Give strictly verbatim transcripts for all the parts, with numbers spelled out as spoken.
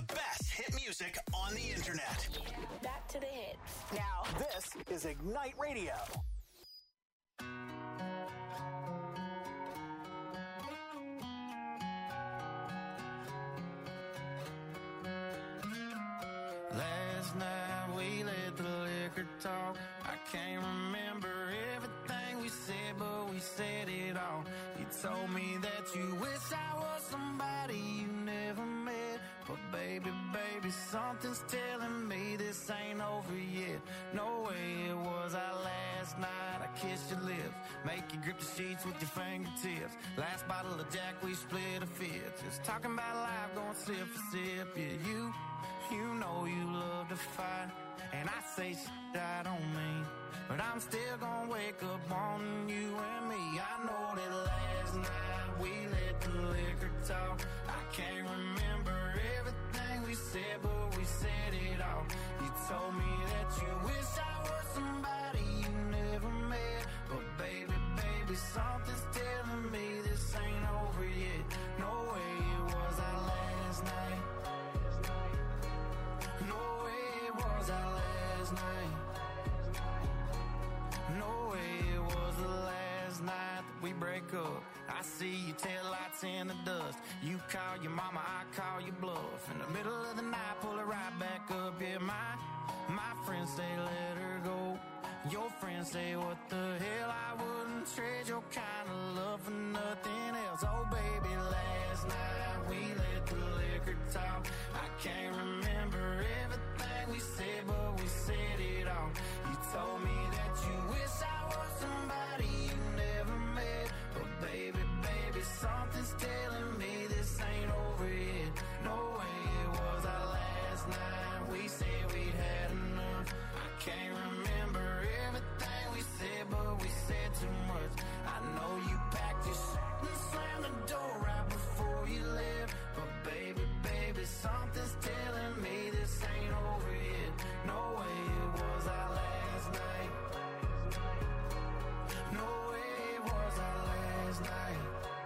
The best hit music on the internet. Back to the hits. Now, this is Ignite Radio. Last night we let the liquor talk. I can't remember everything we said, but we said it all. You told me that you wish I was somebody you never met. But baby, baby, something's telling me this ain't over yet. No way it was our last night. I kissed your lips, make you grip the sheets with your fingertips. Last bottle of Jack, we split a fifth. Just talking about life, going sip for sip. Yeah, you, you know you love to fight. And I say shit I don't mean, but I'm still gonna wake up wanting you and me. I know that last night we let the liquor talk. I can't remember everything we said, but we said it all. You told me that you wish I was somebody you never met. But baby, baby, something's telling me this ain't over yet. No way it was our last night. No way it was our last night. No way it was the last night that we break up. I see your taillights in the dust. You call your mama, I call your bluff. In the middle of the night, pull her right back up. Yeah, my, my friends say let her go. Your friends say what the hell, I wouldn't trade your kind of love for nothing else. Oh baby, last night we let the liquor talk. I can't remember everything we said, but we said it all. You told me that you wish I was somebody you never met. But baby, baby, something's telling me this ain't over yet. No way it was our last night. We said we'd had enough. I can't remember everything we said, but we said too much. I know you packed your shit and slammed the door right before you left. But baby, baby, something's telling me this ain't over yet. No way it was our last night. No way it was our last night.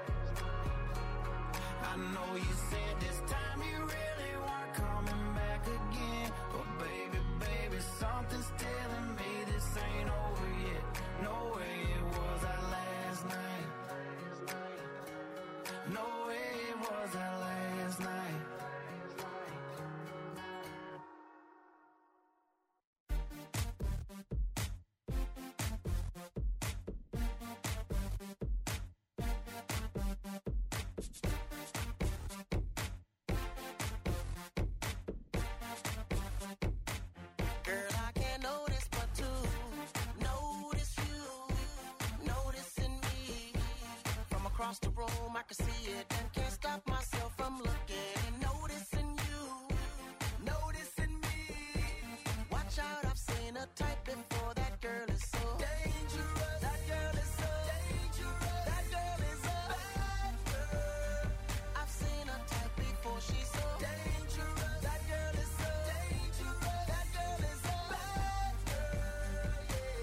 I know you said this time you really weren't coming back again. But baby, baby, something's telling me this ain't over yet. No way it was our last night. No way it was our last night. Girl, I can't notice but to notice you, noticing me. From across the room, I can see it and can't stop myself from looking. Noticing you, noticing me. Watch out, I've seen a type before. That girl is so dangerous. That girl is so dangerous. That girl is a bad girl. I've seen a type before. She's so dangerous. That girl is so dangerous. That girl is a bad girl.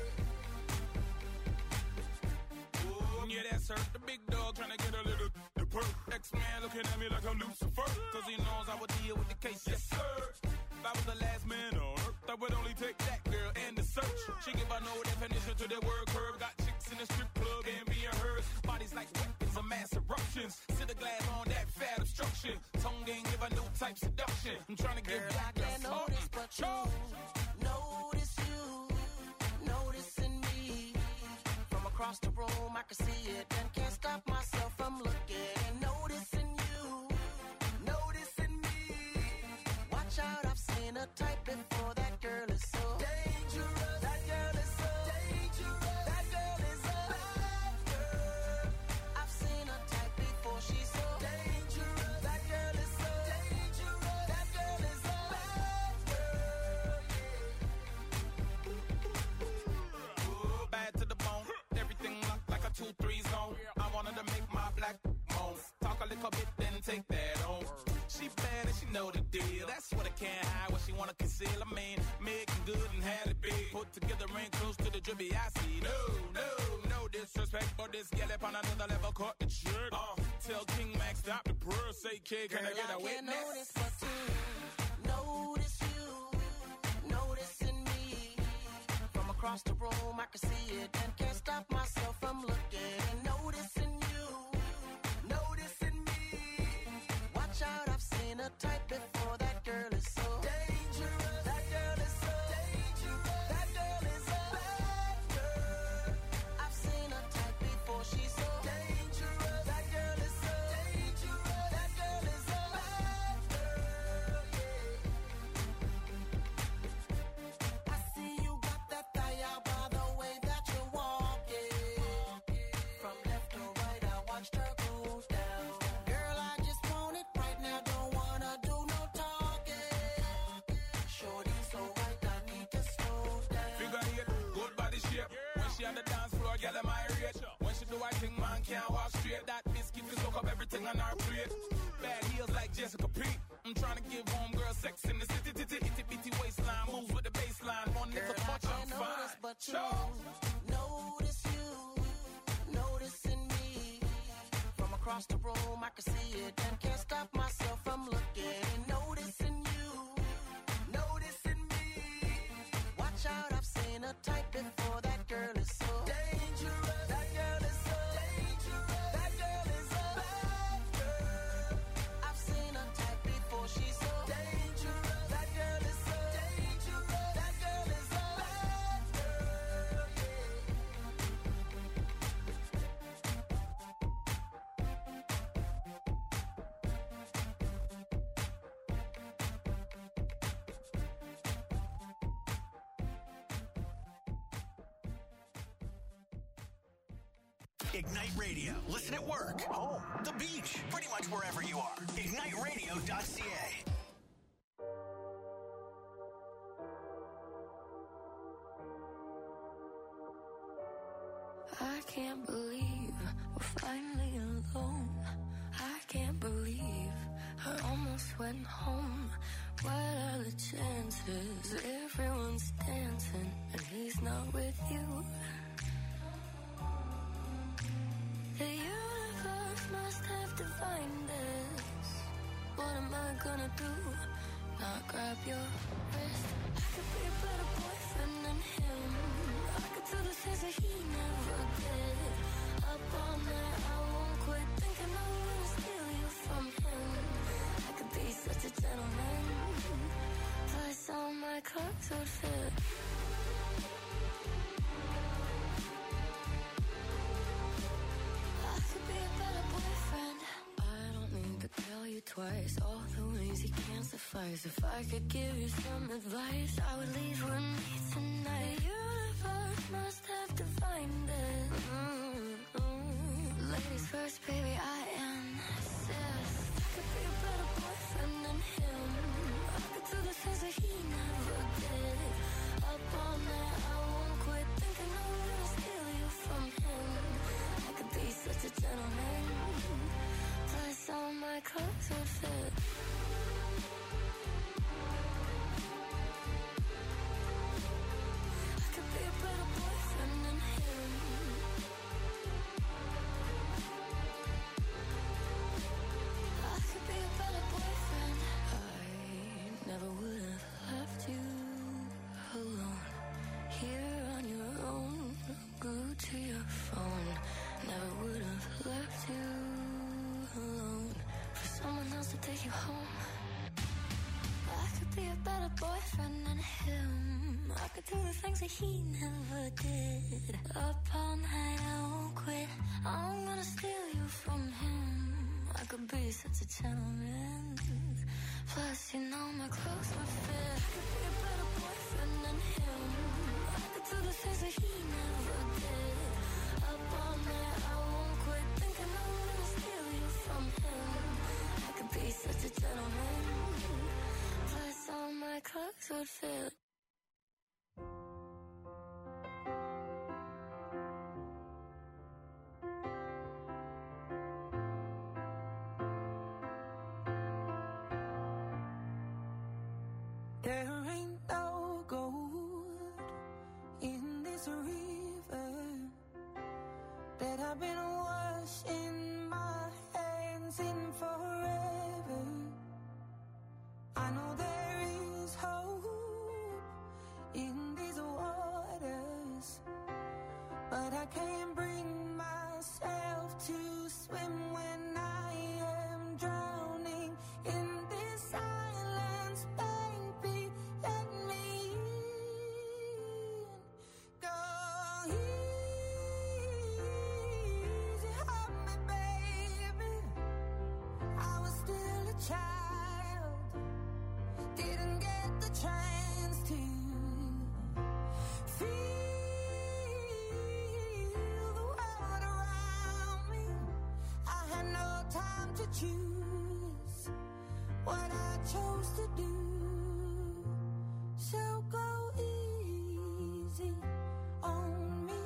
Ooh, yeah, that's her. The big dog trying to get a little the perk. X-Man looking at me like I'm Lucifer. Cause he knows I would deal with the case. Yes, sir. If I was the last man on earth, I would only take that girl and the search. She give her no definition to the word curve. Got chicks in the strip club and being hers. Bodies like weapons of mass eruptions. Sit a glass on that fat obstruction. Tongue ain't give her no type seduction. I'm trying to get Girl, back I can't to notice but you. Notice you, noticing me. From across the room, I can see it and can't stop myself from looking. Noticing you, noticing me. Watch out, I've seen a type before. That girl is so dangerous. That girl is so dangerous. That girl is a bad girl. I've seen a type before. She's so dangerous. That girl is so dangerous. That girl is a bad girl. Ooh, bad to the bone. Everything locked like a two three zone. I wanted to make my black moan. Talk a little bit, then take that on. She bad and she know the deal. That's what I can't hide, what she wanna conceal. I mean, making good and had it big. Put together ain't close to the drippy I see. No, no, no disrespect, but this gal up on another level caught the trick. Uh, tell King Max stop the pearl. Say, kid, can Girl, I get a I can't witness? notice but to notice you, noticing me. From across the room, I can see it and can't stop myself from looking and noticing you, noticing me. Watch out, I've seen a type before. That girl is so dangerous. That girl is so dangerous. That girl is a bad girl. I've seen a type before. She's so dangerous. That girl is so dangerous. That girl is a bad girl. Yeah. I see you got that thigh out by the way that you're walking. From left to right, I watched her go down. Girl, I just want it right now. Don't wanna do no talking. Shorty so right, I need to slow down. Figure eight, good body shape. When she on the dance floor, girl, am I rate? When she do I think man can't walk straight. That biscuit can soak up everything on her plate. Bad heels like Jessica Pete. I'm trying to give home girl sex in the city. Titty, itty bitty waistline moves with the baseline. One Girl, nigga I much, I'm can't notice fine. but you. Sure. Notice you, noticing me. From across the room, I can see it and can't stop myself from looking and noticing you, noticing me. Watch out, I've seen a type before. That girl is so dangerous. That girl is so dangerous. That girl is a bad girl. I've seen a type before. She's so dangerous. That girl is so dangerous. That girl is a bad girl. Ignite Radio. Listen at work, home, the beach, pretty much wherever you are. ignite radio dot c a. I can't believe we're finally alone. I can't believe I almost went home. What are the chances? Everyone's dancing and he's not with you. The universe must have divined this. What am I gonna do? Not grab your wrist. I could be a better boyfriend than him. I could do the things that he never did. Up all night, I won't quit thinking I'm gonna steal you from him. I could be such a gentleman. Plus all my clothes would fit. I could be a better boyfriend. I don't need to tell you twice all the ways you can't suffice. If I could give you some advice, I would leave with me tonight. The universe must have divined it. Mm-hmm. Ladies first, baby, I insist. I could be a better boyfriend than him. I could do the things that he never did. Up all night, I won't quit thinking I'm gonna steal you from him. I could be such a gentleman. Plus all my clothes would fit. I could be a better boyfriend than him. I could be a better boyfriend. I never would have left you alone. Here on your own, glued to your phone. Never would have left you alone for someone else to take you home. I could be a better boyfriend than him. I could do the things that he never did. Up all night, I won't quit. I'm gonna steal you from him. I could be such a gentleman. Plus, you know my clothes would fit. I could be a better boyfriend than him. I could do the things that he never did. Up all night, I won't quit thinking I'm gonna steal you from him. I could be such a gentleman. Plus, all my clothes would fit. There ain't no gold in this river that I've been washing my head dancing forever. I know there is hope in these waters, but I can't bring myself to swim when I am drowning in this silence. Baby, let me in. Go easy on me, baby. I was still a child, didn't get the chance to feel the world around me. I had no time to choose what I chose to do. So go easy on me.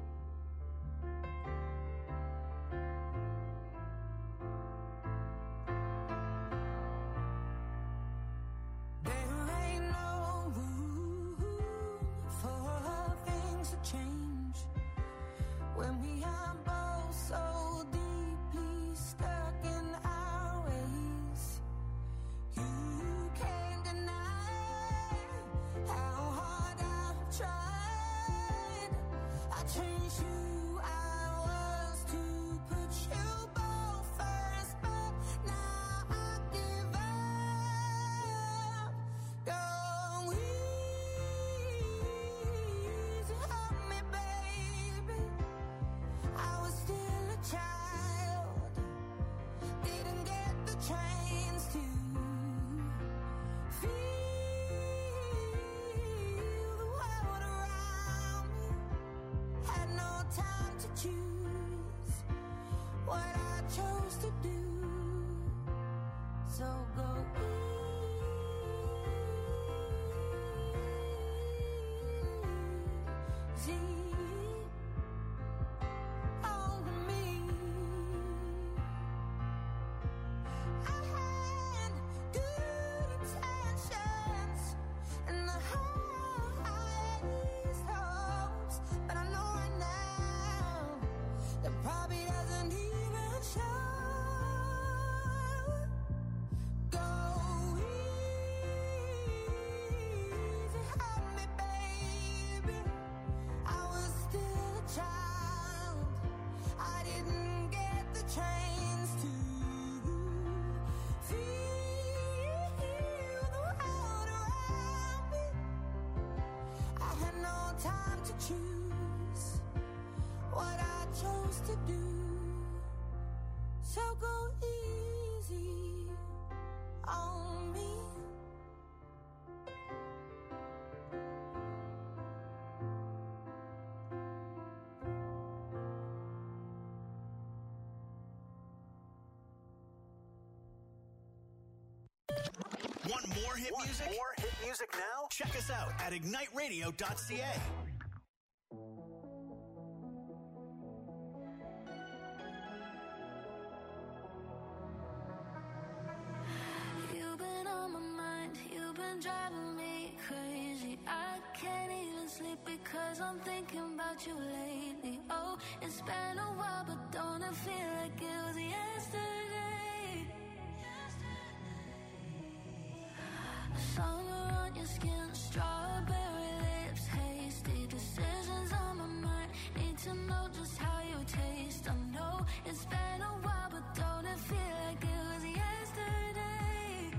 There ain't no room for things to change when we are both so deeply stuck in our ways. You can't deny how hard I've tried. I changed who I was to put you both first, but now I give up. Go easy on me, baby. I was still a child, didn't get the chance to feel the world around me. Had no time to choose what I chose to do. So go easy on me. I had good intentions and the highest hopes, but I know right now that probably doesn't even show. Go easy on me, baby. I was still a child, I didn't get the chance to feel the world around me. I had no time to choose what I chose to do. So go easy on me. Want more hit Want music? more hit music now? Check us out at ignite radio dot c a. You've been on my mind, you've been driving me crazy. I can't even sleep because I'm thinking about you lately. Oh, it's been a while, but don't it feel like it was yesterday? Summer on your skin, strawberry lips, hasty decisions on my mind. Need to know just how you taste. I know it's been a while, but don't it feel like it was yesterday?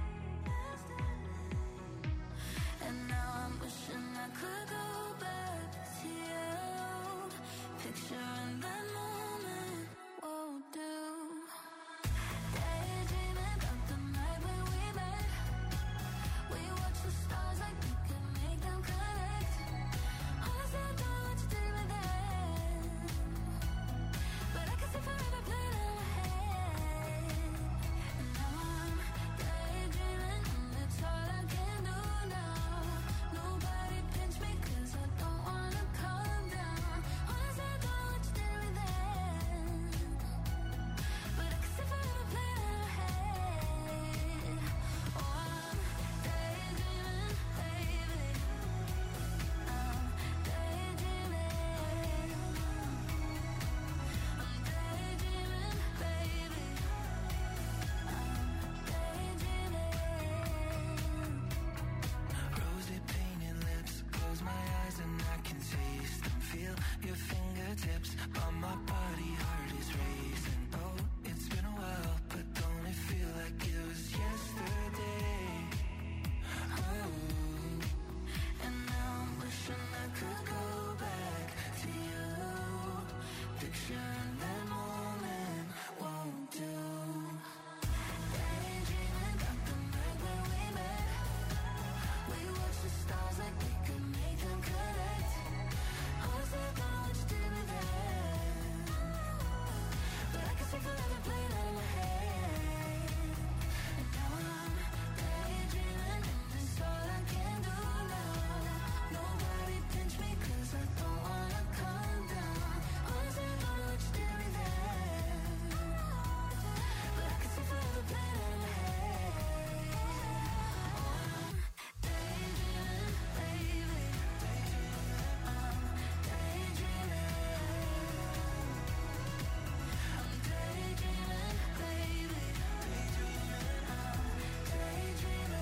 And now I'm wishing I could go back to you. Picturing that moment won't do. Daydreaming about the night when we met. We watched the stars like we could make them connect. Honestly, I don't know what you did with that, but I can see forever playing in my head. And now I'm daydreaming, and it's all I can do now. Nobody pinch me 'cause fiction, that moment won't do. Daydreaming about the night when we met. We watched the stars like we could make them connect. Always had no what you did with that. But I can see forever playing out in my head. And now I'm daydreaming, and it's all I can do now. Nobody pinch me 'cause I don't wanna calm down. Always had no what you did with that. But I can see forever playing out in my head. I'm daydreaming, baby. I'm daydreaming. I'm daydreaming, baby. I'm daydreaming.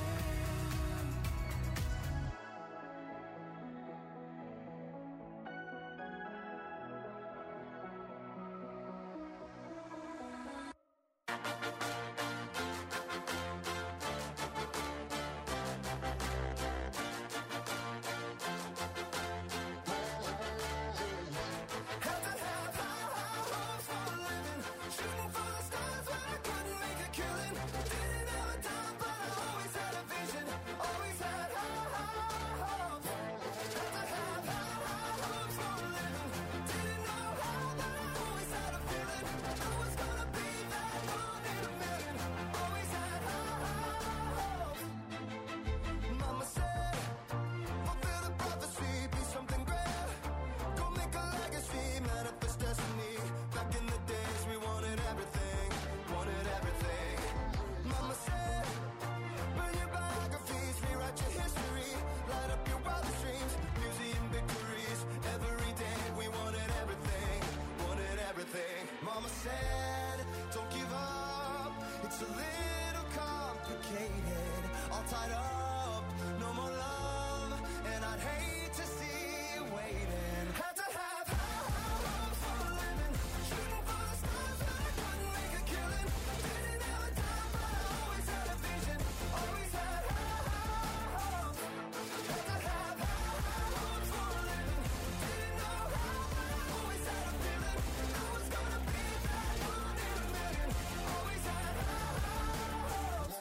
Mama said, fulfill the prophecy, be something great. Go make a legacy, manifest destiny. Back in the days, we wanted everything, wanted everything. Mama said, burn your biographies, rewrite your history, light up your wildest dreams, museum victories. Every day, we wanted everything, wanted everything. Mama said, don't give up, it's a little complicated, all tied up, no more love, and I'd hate to see you waiting. Had to have high hopes for a living, shooting for the stars, but I couldn't make a killing. Didn't have a time, but I always had a vision, always had high hopes. Had to have high hopes for a living, didn't know how, but I always had a feeling I was gonna be that one in a million. Always had high hopes.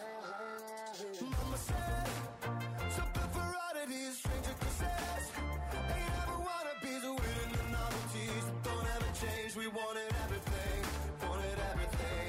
Mama said, something for oddities, stranger success. Ain't ever wannabes, winning the novelties that don't ever change. We wanted everything, wanted everything.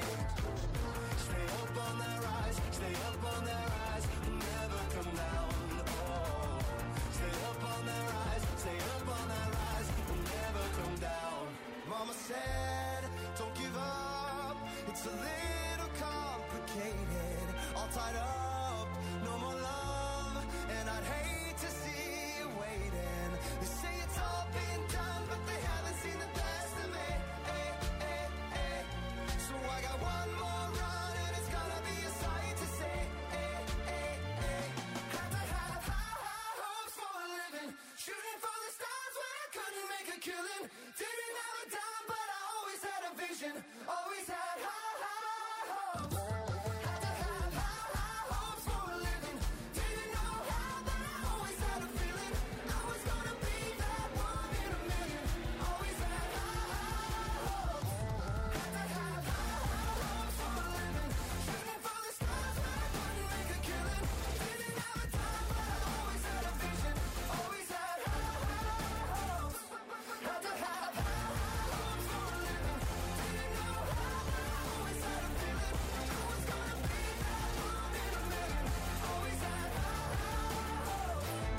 Stay up on that rise, stay up on that rise, never come down. Oh, stay up on that rise, stay up on that rise, never come down. Mama said, don't give up, it's a little complicated, all tied up, no more love, and I'd hate to see you waiting. They say it's all been done, but they haven't seen the best of me. Eh, eh, eh. So I got one more run, and it's gonna be a sight to see. Eh, eh, eh. Had to have high, high hopes for a living, shooting for the stars when I couldn't make a killing. Didn't have a dime, but I always had a vision, always had high, high hopes. Had to have high, high hopes for a living, didn't know how, but I always had a feeling I was gonna be that one in a million. Always had high, high hopes. Had to have high, high hopes for a living, shooting for the stars when I couldn't make a killing. Didn't have a time, but I always had a vision, always had high, high hopes. Had to have high, high hopes for a living, didn't know how, but I always had a feeling I was gonna be that one in a million. Always had high, high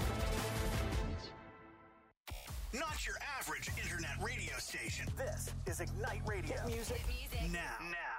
hopes. Not your average internet radio station. This is Ignite Radio. Music. Now. Now.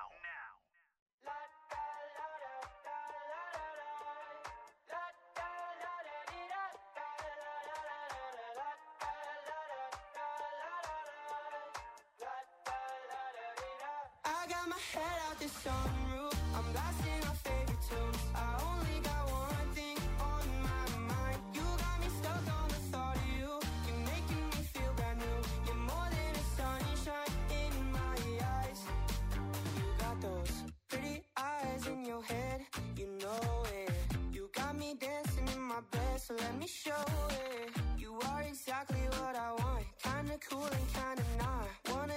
I got my head out the sunroof, I'm blasting our favorite tunes. I only got one thing on my mind. You got me stuck on the thought of you. You're making me feel brand new. You're more than a sunshine in my eyes. You got those pretty eyes in your head, you know it. You got me dancing in my bed, so let me show it. You are exactly what I want, kinda cool and kinda not. Wanna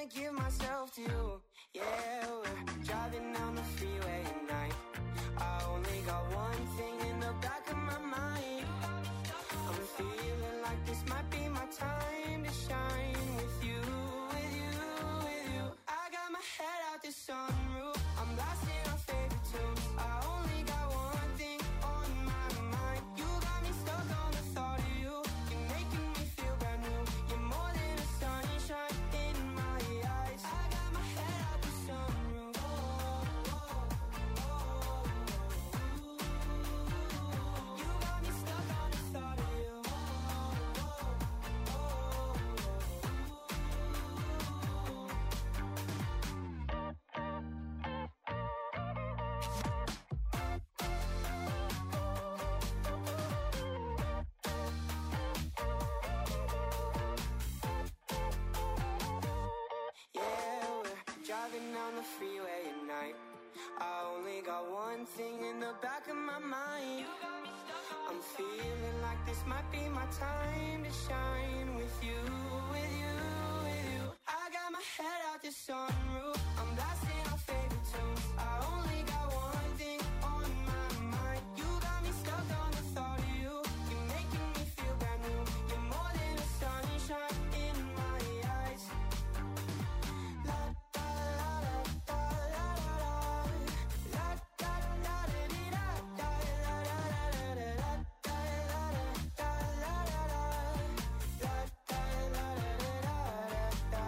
the freeway at night. I only got one thing in the back of my mind. I'm feeling like this might be my time to shine with you, with you, with you. I got my head out the sunroof, I'm blasting our favorite tunes. I only got one thing on my mind. You got me stuck on the thought of you. You're making me feel brand new. You're more than a sunshine in my eyes. La da la da da la la la da da da di da da la la la la la da la da la la la la da la la la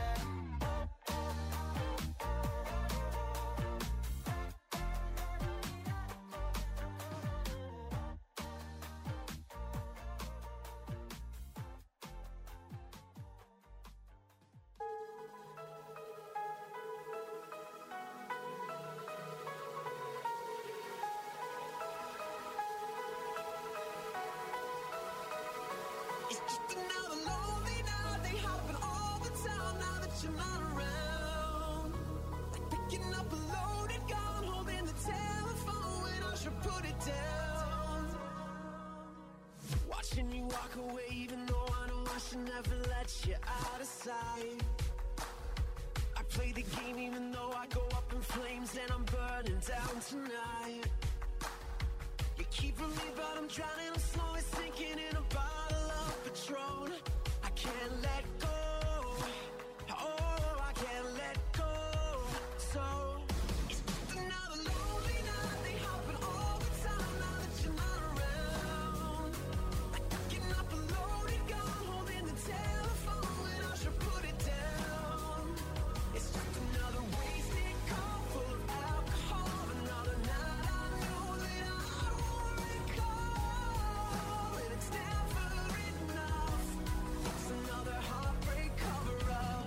It's just another lonely night. They happen all the time now that you're not around. Like picking up a loaded gun, holding the telephone when I should put it down. Watching you walk away, even though I know I should never let you out of sight. I play the game even though I go up in flames and I'm burning down tonight. You're keeping me, but I'm drowning. I'm slowly sinking in a bottle of Patron. I can't let go. Oh, I can't let go. So it's just another lonely night. They happen all the time now that you're not around. Like picking up a loaded gun, holding the telephone when I should put it down. It's just another wasted call full of alcohol. Another night I know that I won't recall. And it's never enough. It's another heartbreak cover-up.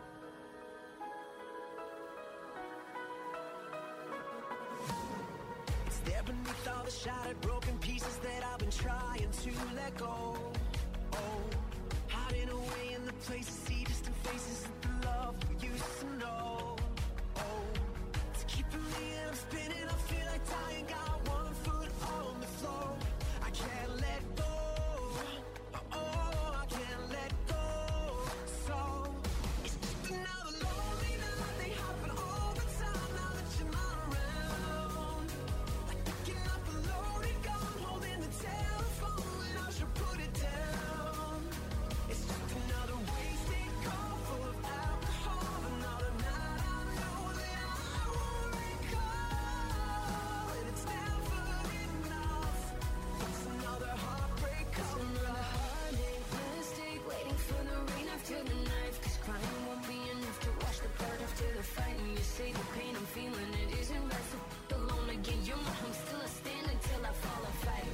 It's there beneath all the shattered, broken pieces that I've been trying to let go. Oh, hiding away in the places, see distant faces of the love we used to know. Oh, it's keeping me and I'm spinning. I feel like dying, got one foot on the floor. I can't let go. Oh, I can't let go. So it's just another lonely night. They happen all the time now that you're not around. Like picking up a loaded gun, holding the telephone when I should put it down. It's just another wasted call full of alcohol. Another night I know that I won't recall. And it's never enough. It's another heartbreak cover-up. Mistake, waiting for the rain after the knife. Cause crying won't be enough to wash the blood after the fight. And you say the pain I'm feeling, it isn't right. So f- alone again, you're my home. Still I stand until I fall or fight.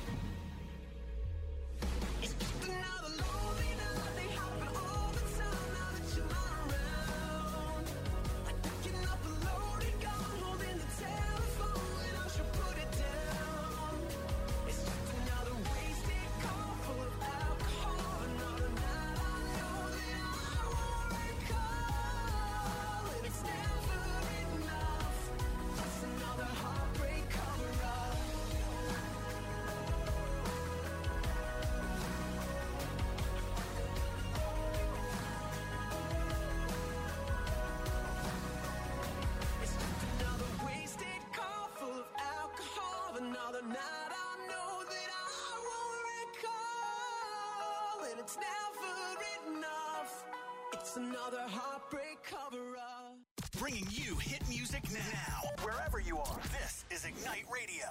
It's just another lonely night. They happen all the time now that you're not around. Like picking up a loaded gun, holding the telephone when I should put it down. It's just another wasted call full of alcohol. Another night I know that I won't recall. And it's never enough. It's another heartbreak cover-up. It's just another wasted call full of alcohol. Another night I know that I won't recall. And it's never enough. It's another heartbreak cover-up. Bringing you hit music now. Wherever you are, this is Ignite Radio.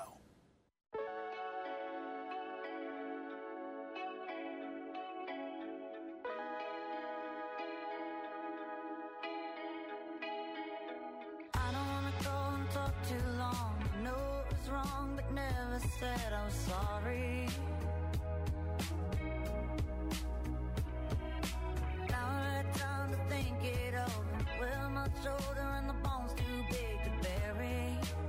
I don't wanna go and talk too long. I know it was wrong, but never said I was sorry. Now I had time to think it over. Well, my shoulder and the bones too big to bury.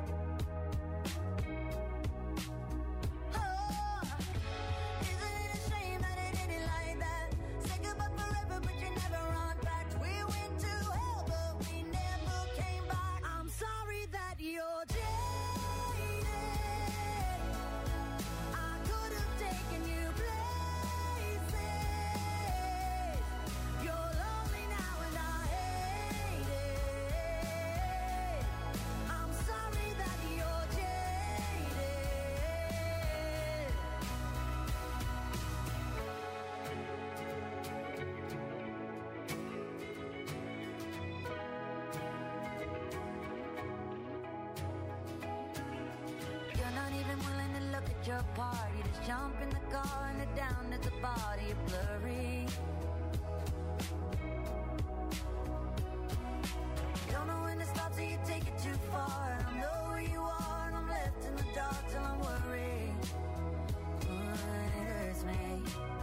Oh, isn't it a shame that it ended like that? Say goodbye forever, but you never run back. We went to hell, but we never came back. just jump in the car and head down at the body of blurry. You don't know when to stop till you take it too far. I don't know where you are and I'm left in the dark till I'm worried. Oh, it hurts me.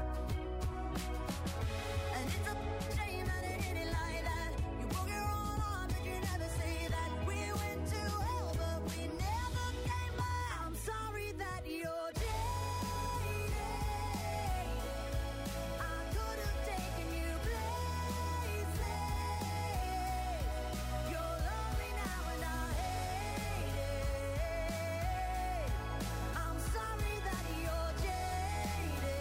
And it's a shame that it hit it like that. You broke your own arm but you never say that. We went to hell but we never came back. I'm sorry that you're jaded. I could have taken you places. You're lonely now and I hate it. I'm sorry that you're jaded.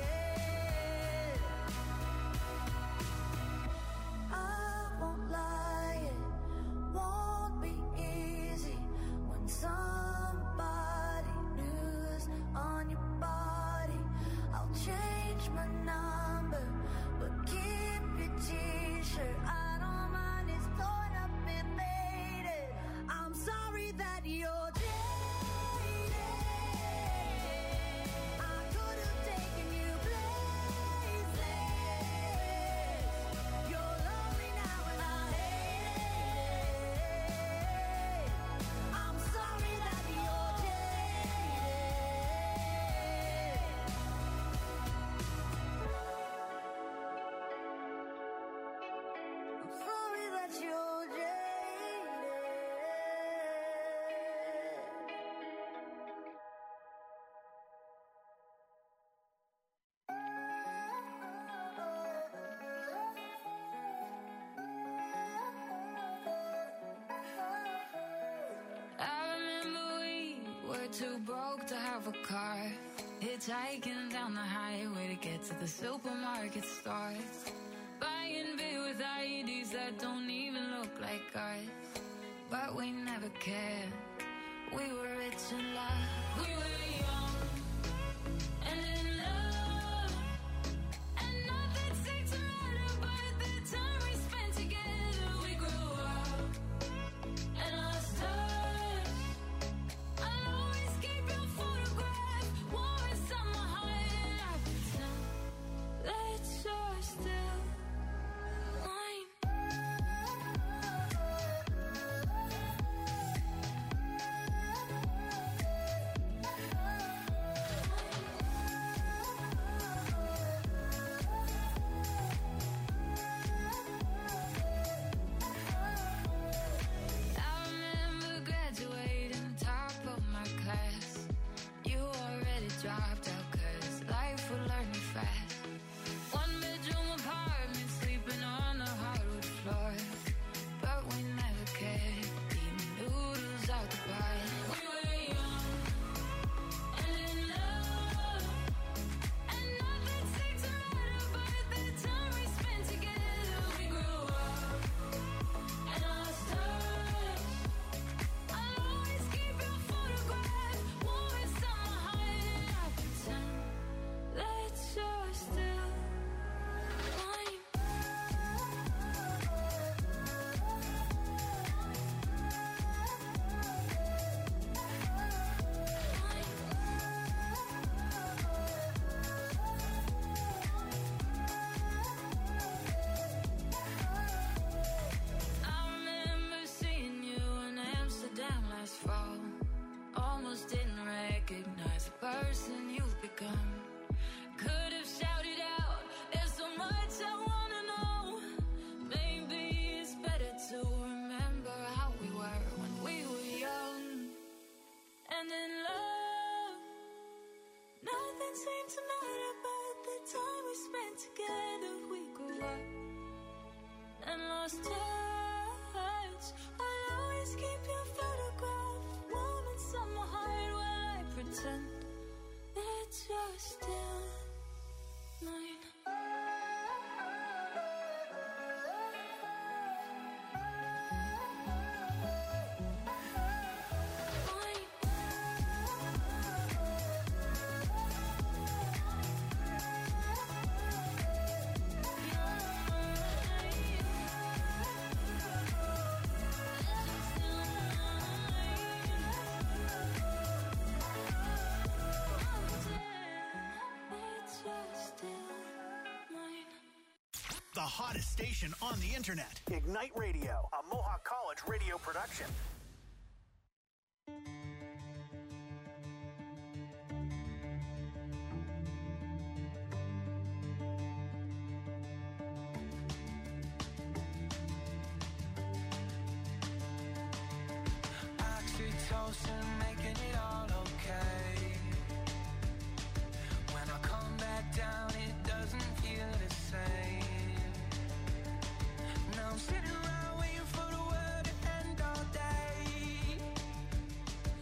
I won't lie, it won't be easy when somebody new's on your body. I'll change my number, but keep your t-shirt. I don't mind, it's torn up and faded. I'm sorry that you're jaded. I could have taken you places. You're lonely now and I hate it. I'm sorry that you're jaded. I'm sorry that you're jaded. I remember we were too broke to have a car. Hitchhiking down the highway to get to the supermarket stores. Buying beer with I E Ds that don't even look like ours. But we never cared. We were rich in love. We were young and in love. And nothing seemed to matter but the time we spent together. We grew up and lost touch. I'll always keep your photograph warm inside my heart. And I pretend that you're still mine. the hottest station on the internet. Ignite Radio, a Mohawk College radio production. Oxytocin, making it all okay. When I come back down, it doesn't feel the same. Now I'm sitting around waiting for the world to end all day.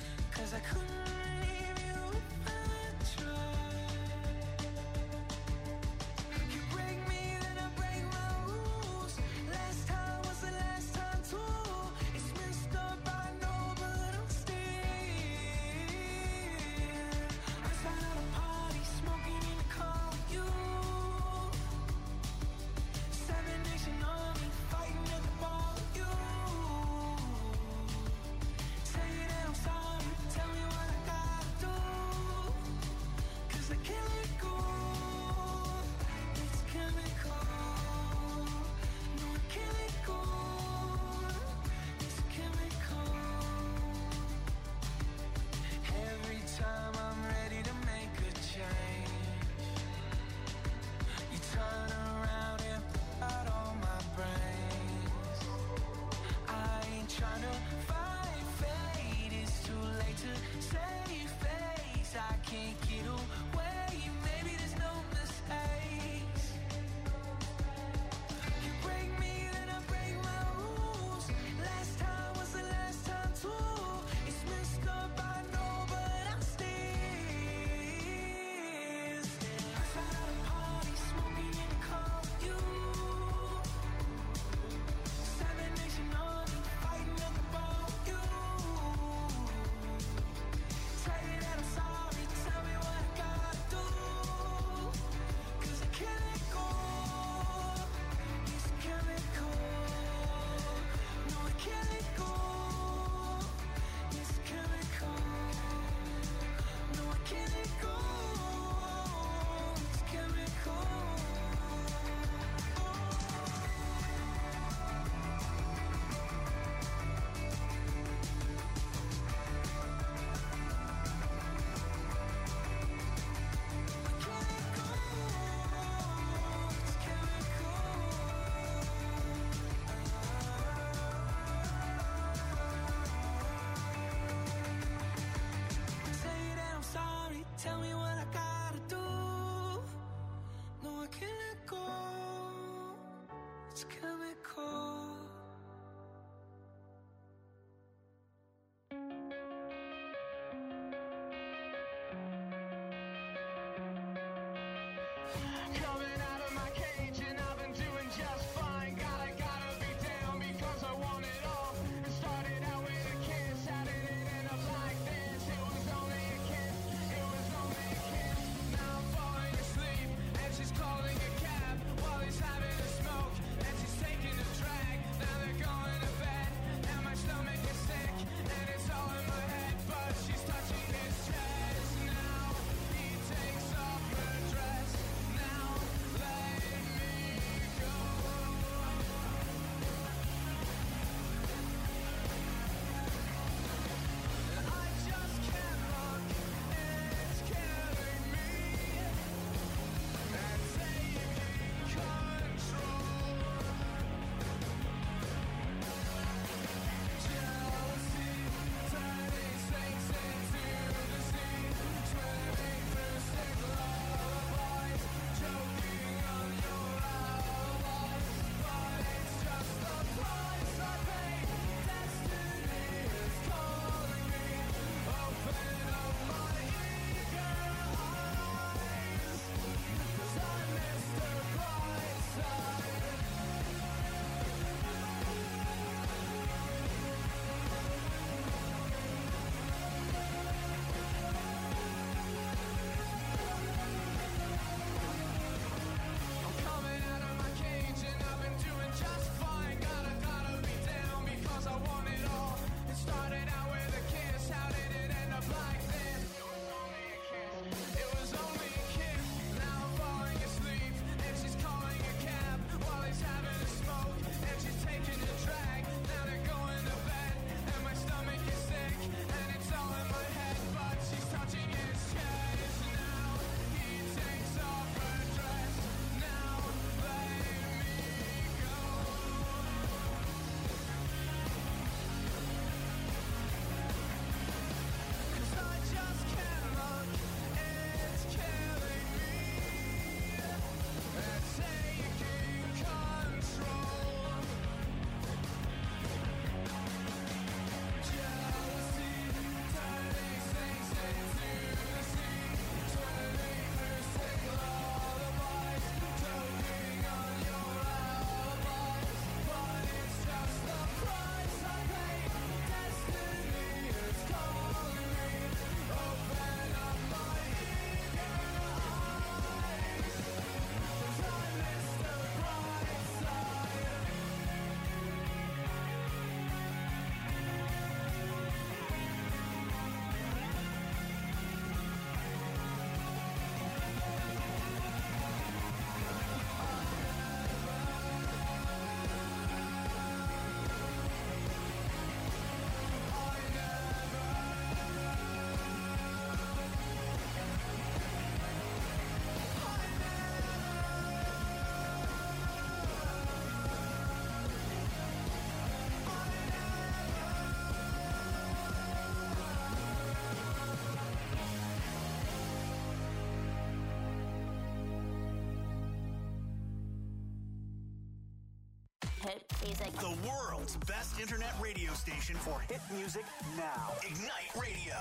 hit music. The world's best internet radio station for hit music now. Ignite Radio.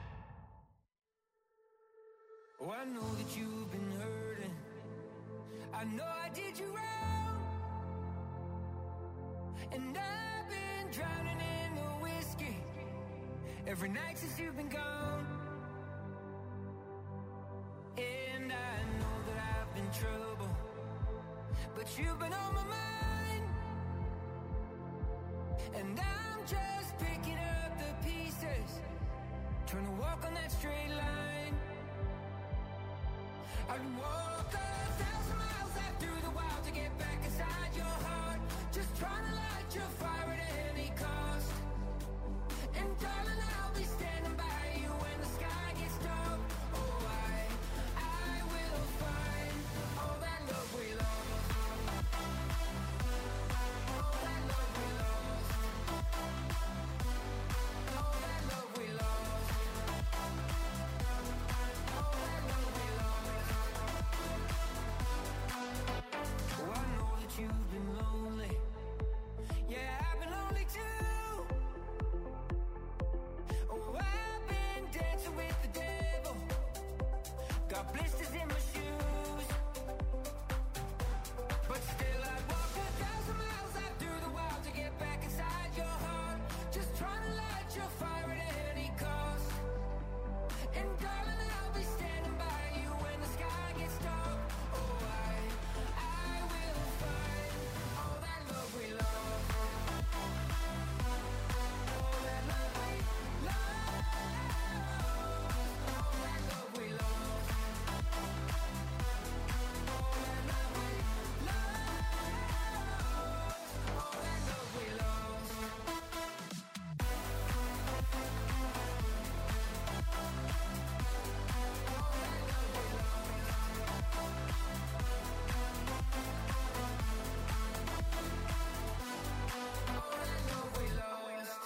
Oh, I know that you've been hurting. I know I did you wrong. And I've been drowning in the whiskey every night since you've been gone. And I know that I've been trouble, but you've been on my mind. And I'm just picking up the pieces, trying to walk on that straight line. I'd walk a thousand miles out through the wild to get back inside your heart, just trying to light your fire at any cost. And darling, I'll be standing by you when the sky gets dark. Oh, I, I will find all that love we lost. All that love we lost. All that love we lost. All that love we lost. Oh, I know that you've been lonely. Yeah, I've been lonely too. Oh, I've been dancing with the devil. Got blisters in my shoes. But still I'd walk a thousand miles out through the wild to get back inside your heart, just trying to light your fire at any cost. And darling, I'll be standing by you when the sky gets dark. Oh, I, I will find all that love we lost. All that love we lost. All that love we lost. All that love we lost. All that love we lost. All that love we lost.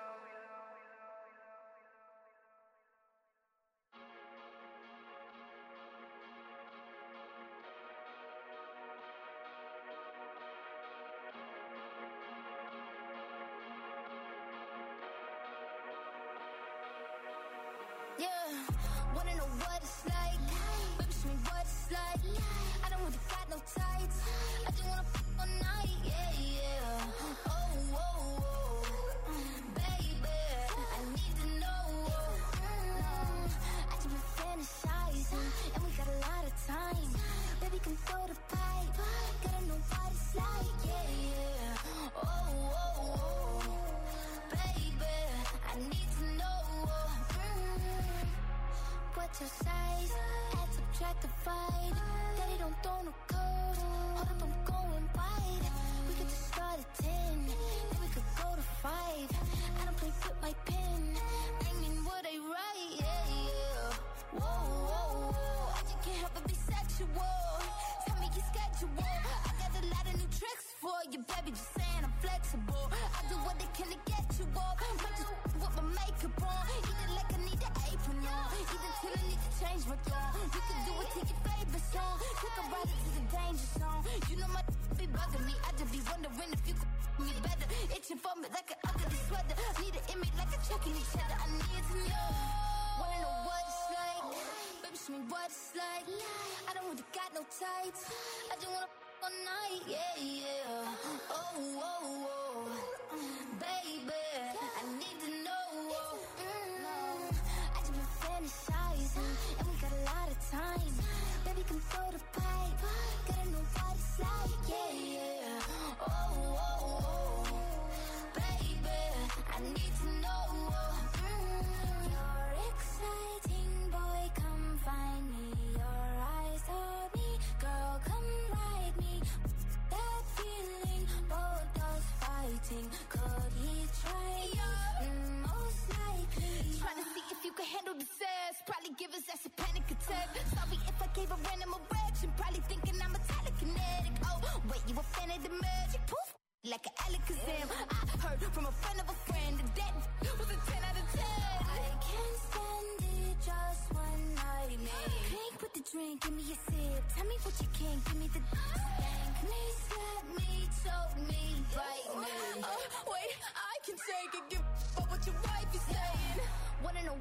Yeah, wanna know what it's like? Baby, show me what it's like. I don't really got no tights. I just wanna f all night. Yeah, yeah. Oh, oh, oh, baby, I need to know. Mm, I just been fantasizing, and we got a lot of time. Baby, come throw the pipe. Gotta know what it's like. Yeah, yeah. Oh, oh, oh, baby, I need to know. Mm, what's your size? Add, subtract, divide. Daddy don't throw no code. Hold up, I'm going wide. We could just start at ten, then we could go to five. I don't play with my pen. I mean what I write. Yeah, yeah. Whoa, whoa, whoa. I just can't help but be sexual. Tell me your schedule. I got a lot of new tricks for you, baby. Just saying I'm flexible. I do what they can to get you up. Might just with my makeup on. Eat it like I need an apron on. Eat it till I need to change my tone. You can do it to your favorite song. Take a ride into the danger zone. You know my be bugging me. I just be wondering if you could me better. Itching for me like an ugly sweater. Need an image like a checking each other. I need to know. Wanna know what it's like? Baby, show me what it's like. I don't really got no tights. I just wanna f all night. Yeah, yeah. Oh, oh, oh, baby, I need to know. Mm, I just been fantasizing, and we got a lot of time. Baby, come throw the pipe. Gotta know what it's like. Yeah, yeah. Oh, oh, oh, baby, I need to know. Mm, you're exciting, boy, come find me. Your eyes are me, girl, come ride me. That feeling, both us fighting. Could he try? Mm, most likely. Trying to see if you can handle the sass. Probably give us that's a panic attack. Sorry if I gave a random erection. Probably thinking I'm a telekinetic. Oh, wait, you a fan of the magic? Poof, like an Alakazam. I heard from a friend of a friend that that was a ten out of ten. I can't stand it, just one night, man. Clink with the drink, give me a sip. Tell me what you can, give me the stank. Please let me, choke me, but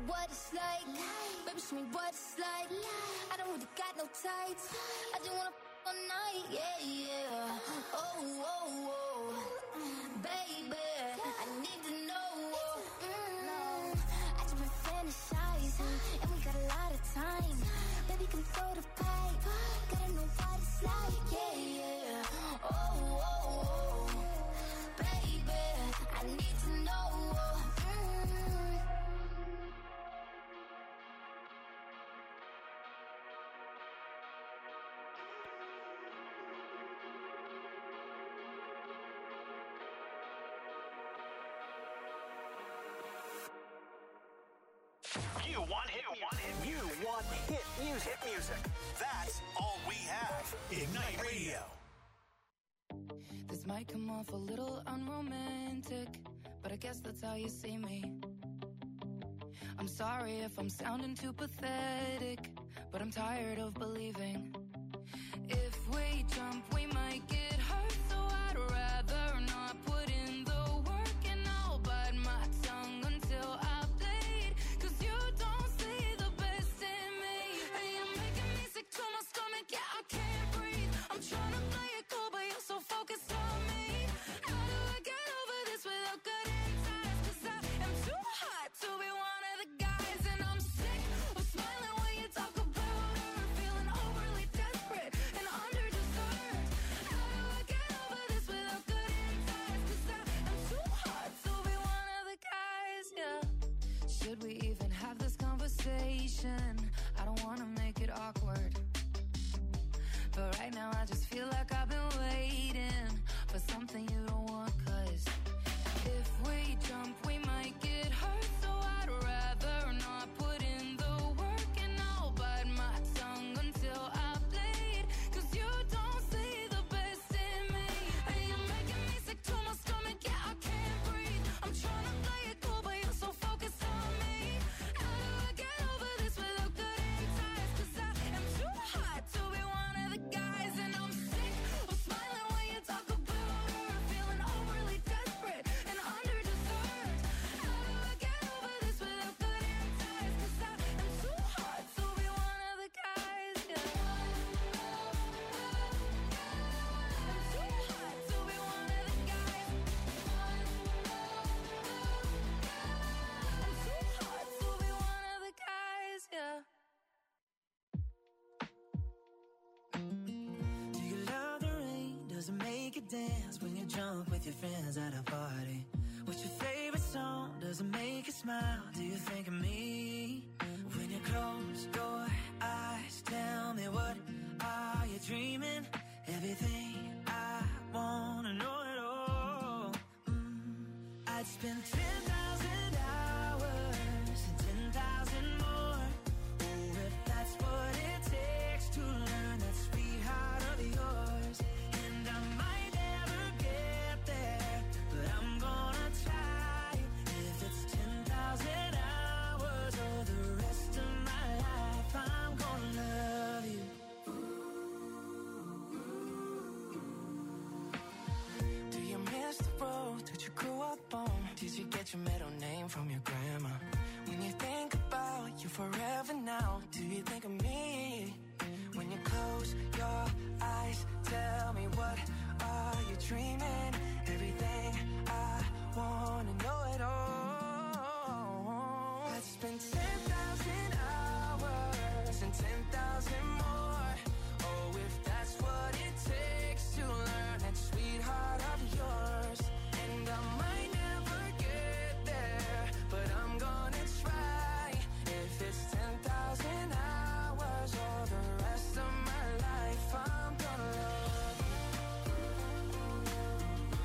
what it's like. Baby, show me what it's like. I don't really got no tights. I just wanna f all night, yeah, yeah. Oh, oh, oh, baby, I need to know. Mm, I just been fantasizing, and we got a lot of time. Baby, come throw the pipe. Gotta know what it's like, yeah, yeah. Oh, oh, oh, baby, I need to know. You want hit music. You want hit music. Hit music. That's all we have. Ignite Radio. This might come off a little unromantic, but I guess that's how you see me. I'm sorry if I'm sounding too pathetic, but I'm tired of believing. If we jump, we might get hurt, so I'd rather not put in the work, and I'll bite my tongue until I bleed. Cause you don't see the best in me, and you're making me sick to my stomach, yeah, I can't breathe. I'm trying to play it cool, but you're so focused on me. How do I get over this without cutting ties? Cause I am too hot to be one of the guys, and I'm sick of smiling when you talk about her, feeling overly desperate and underdeserved. How do I get over this without cutting ties? Cause I am too hot to be one of the guys, yeah. Should we even have this conversation? I don't wanna make it awkward, but right now I just feel like I've been waiting for something you don't want. Cause if we jump, we might get hurt, so I'd rather not put in the work, and I'll bite my tongue until I bleed. Cause you don't see the best in me, and you're making me sick to my stomach, yeah, I can't breathe. I'm trying to play it cool, but you're so focused on me. How do I get over this without cutting ties? Cause I am too hot to be one of the guys, and I'm sick of smiling when you talk about her, feeling overly desperate and underdeserved. How do I get over this without cutting ties? Cause I am too hot to be one of the guys, yeah. I'm too hot to be one of the guys. I'm too hot to be one of the guys, yeah. Do you love the rain? Does it make you dance when you jump with your friends at a party? What's your favorite song? Does it make you smile? Do you think of me? When you close your eyes, tell me, what are you dreaming? Everything I wanna know it all. Mm, I'd spend ten thousand hours and ten thousand more. Oh, if that's what it takes to learn that sweet heart of yours. And I might never get there, but I'm gonna try. If it's ten thousand hours or the rest of my life, I'm gonna love you. Do you miss the road that you grew up on? Did you get your middle name from your grandma? When you think about you forever now, do you think of me? When you close your eyes, tell me, what are you dreaming? Everything I wanna know it all. I'd spend ten thousand hours and ten thousand more. Oh, if that's what it takes to learn that sweetheart of yours. And I might never get there, but I'm gonna try. If it's ten thousand hours or the rest of my life, I'm gonna love you.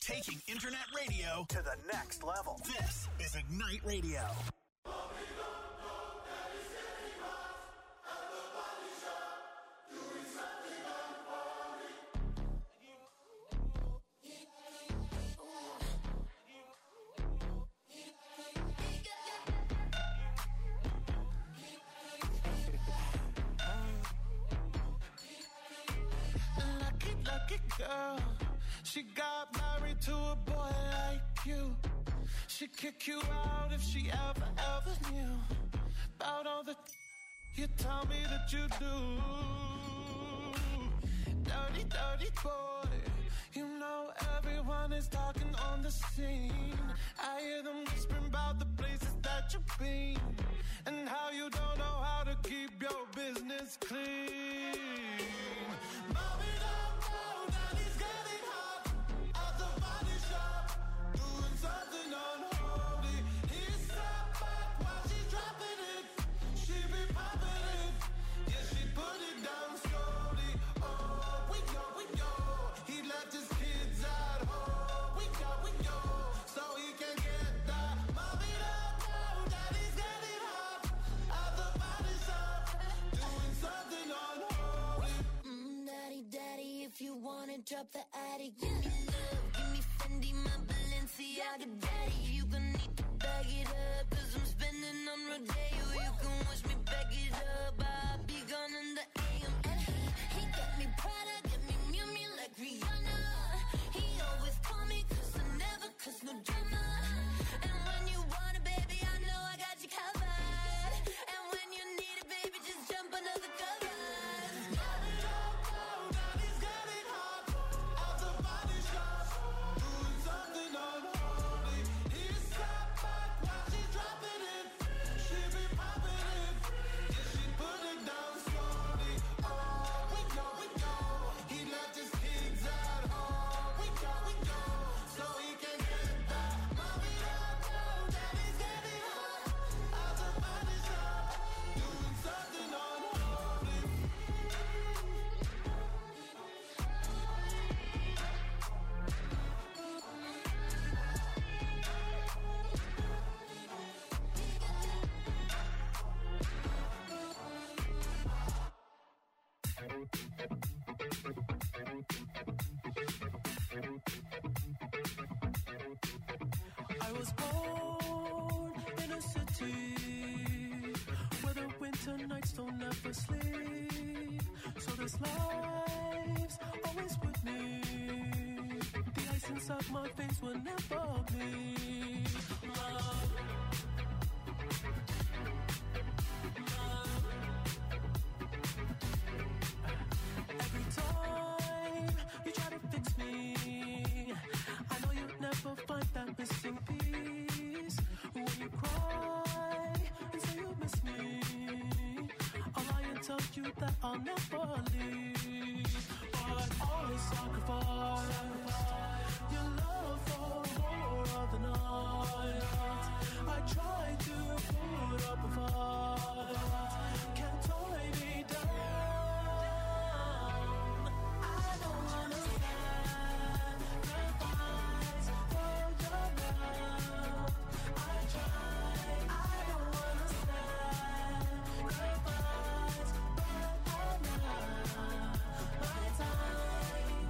Taking internet radio to the next level. This is Ignite Radio. Girl, she got married to a boy like you. She'd kick you out if she ever, ever knew about all the you tell me that you do. Dirty, dirty boy. You know everyone is talking on the scene. I hear them whispering about the places that you've been and how you don't know how to keep your business clean. Mommy, something unholy. He sat back while she's dropping it. She be popping it. Yeah, she put it down slowly. Oh, we go, we go. He left his kids at home. We go, we go. So he can get that. Mommy don't know daddy's getting hot at the body shop, doing something unholy. Mm, daddy, daddy, if you wanna drop the attic, give me love, give me Fendi, my Balenciaga daddy. You gon' need to bag it up, cause I'm spending on Rodeo. You can wish me back it up, I'll be gone in the A M. And he, he got me Prada, got me Miu Miu like Rihanna. He always call me cause I never cause no drama. And when you want it, baby, I know I got you covered. And when you need it, baby, just jump under the covers. I was born in a city where the winter nights don't ever sleep. So this life's always with me. The ice inside my face will never bleed. Love. Love. Every time you try to fix me, I know you'll never find that missing piece. When you cry and say you miss me, I'll lie and tell you that I'll never leave. But always sacrifice your love for more of the night. I try to put up a fight, can't tie me down. I don't wanna sacrifice for your love. I try, I don't wanna sacrifice, but I'm not my time.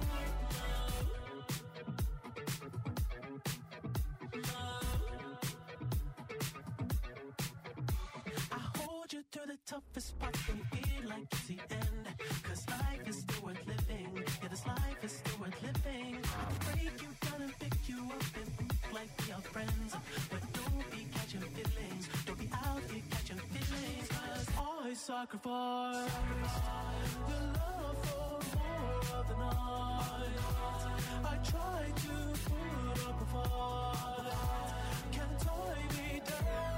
I hold you through the toughest part and feel like it's the end. Cause life is still worth living. Yeah, this life is still worth living. I'll break you down and pick you up and think like we are friends. But don't be catching feelings. Don't be out here catching feelings. Cause I sacrifice your love for more of the night. I try to put up a fight, can't tie me down.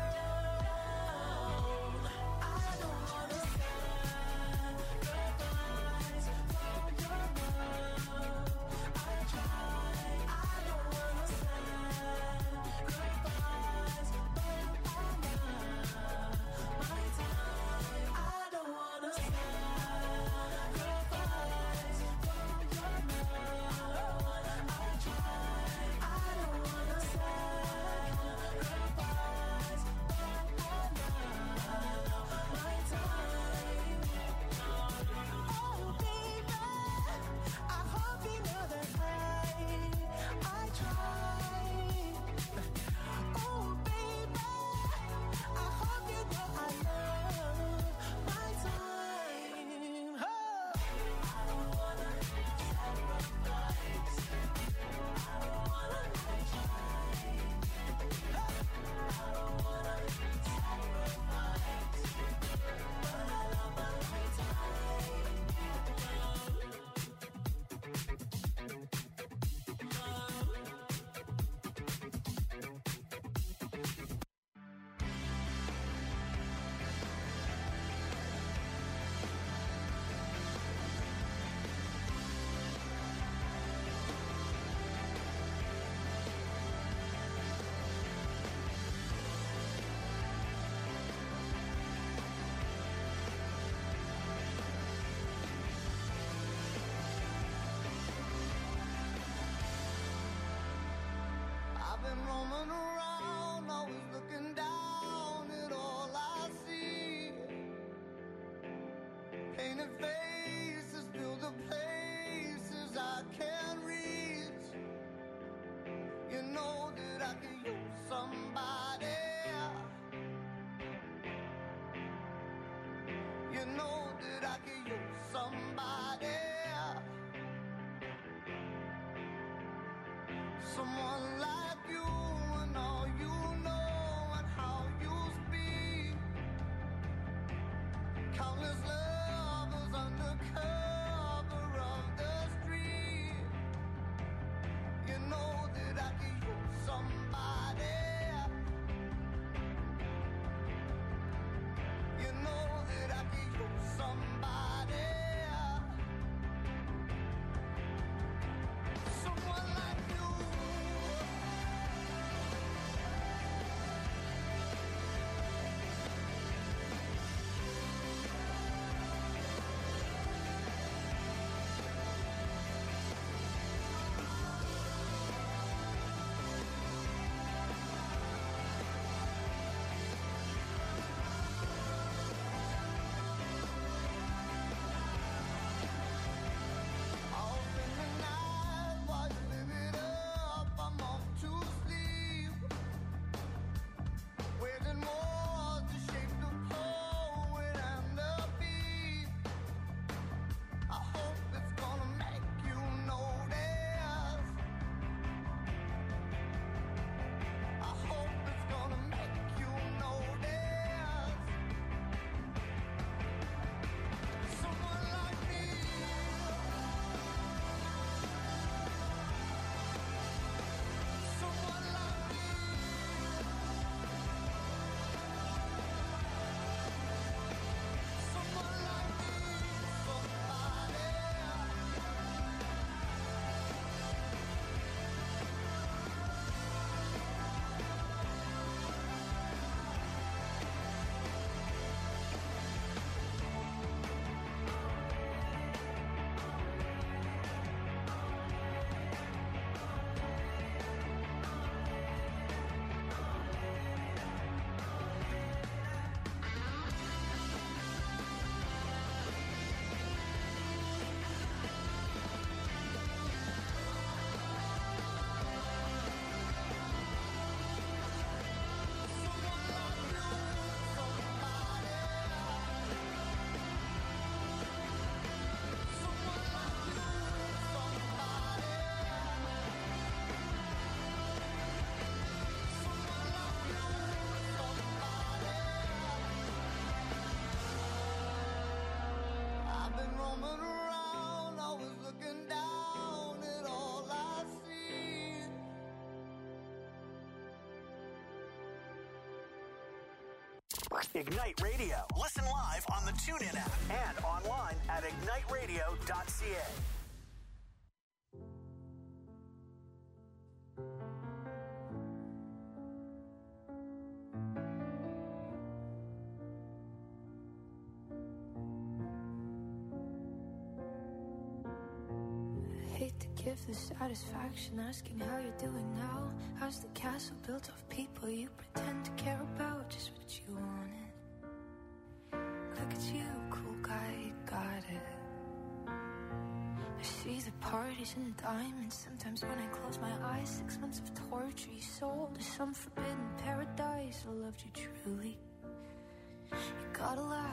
I don't wanna sacrifice for your love. I try, I don't wanna sacrifice, but I'm not my time. I don't wanna sacrifice. roaming around, always looking down at all I see. Painted faces fill the places I can't reach. You know that I could use somebody. You know that I could use somebody. Someone like you and all you know and how you speak. Countless lovers under cover of the street. You know that I could use somebody. You know that I could use somebody. Someone like you. I'll spend the night while you live it up. I'm off to sleep. Waging more to shape the poet and the beat. I hope it's gonna make you notice. I hope it's gonna make you notice. Someone like me. Someone like me. Someone like me. Somebody. I've been roaming around, always looking down at all I see. Ignite Radio. Listen live on the TuneIn app and online at ignite radio dot c a. Hate to give the satisfaction asking how you're doing now. How's the castle built of people you pretend to care about? Just what you wanted. Look at you, cool guy, you got it. I see the parties and the diamonds. Sometimes when I close my eyes, six months of torture you sold to some forbidden paradise. I loved you truly. You gotta laugh.